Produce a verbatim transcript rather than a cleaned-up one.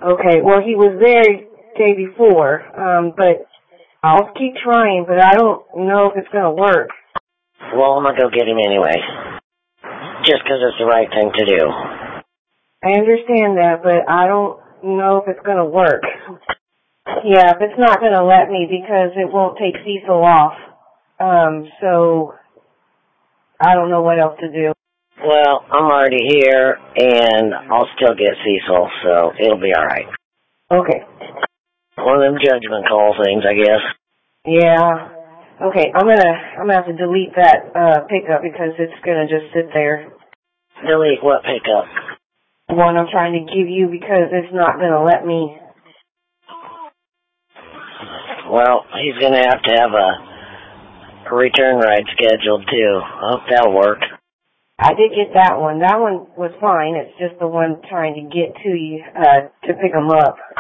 Okay, well, he was there day before, um, but I'll keep trying, but I don't know if it's going to work. Well, I'm going to go get him anyway, just because it's the right thing to do. I understand that, but I don't know if it's going to work. Yeah, if it's not going to let me because it won't take Cecil off. Um, so I don't know what else to do. Well, I'm already here, and I'll still get Cecil, so it'll be all right. Okay. One of them judgment call things, I guess. Yeah. Okay, I'm gonna I'm gonna have to delete that uh pickup because it's gonna just sit there. Delete what pickup? The one I'm trying to give you because it's not gonna let me. Well, he's gonna have to have a, a return ride scheduled too. I hope that'll work. I did get that one. That one was fine. It's just the one trying to get to you uh to pick them up.